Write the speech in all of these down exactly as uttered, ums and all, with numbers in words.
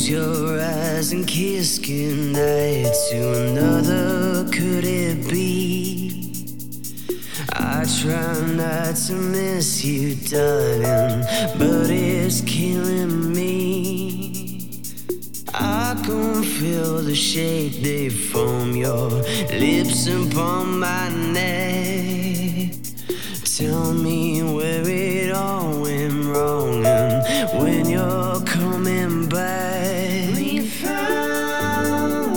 Close your eyes and kiss goodnight to another, could it be? I try not to miss you, darling, but it's killing me. I can feel the shape they form, your lips upon my neck. Tell me where it all went wrong and when you're coming back. We found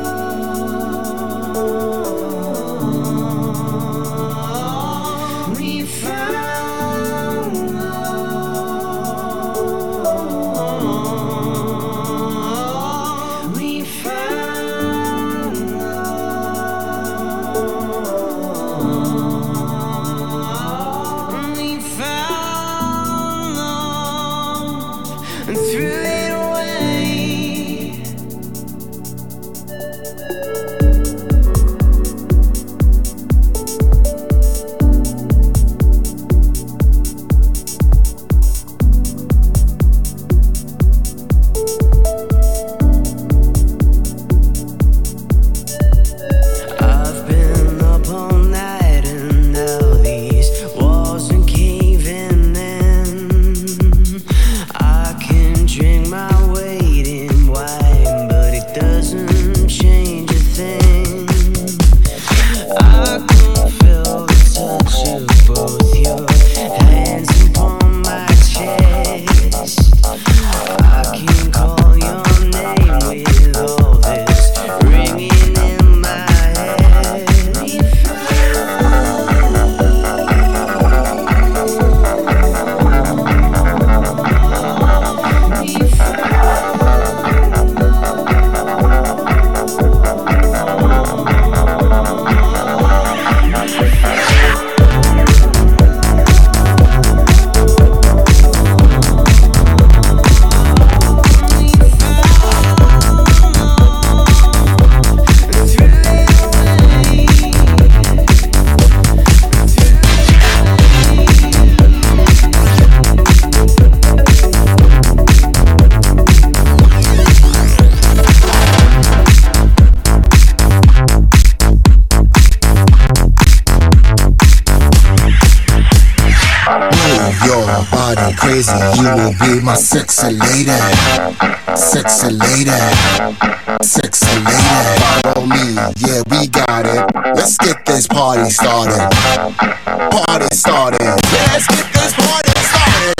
love. We found love. We found love. We found love and threw it away. I've been up all night and now these walls are caving in. I can drink my weight in wine, but it doesn't change a thing. I can feel the touch of both your hands upon my chest. I can call your name with all this ringing in my head. We Move your body crazy, you will be my sexy lady. Sexy lady. Sexy lady. Follow me, yeah, we got it. Let's get this party started. Party started. Yeah, let's get this party started.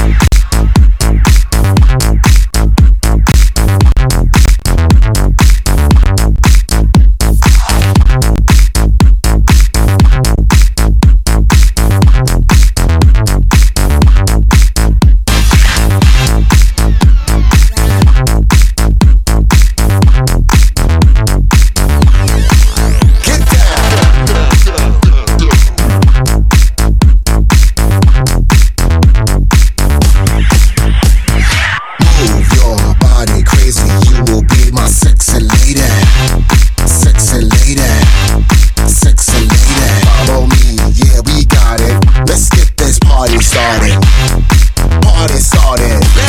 Move your body crazy, you will be my sexy lady. Sexy lady. Sexy lady. Follow me, yeah, we got it. Let's get this party started. Party started.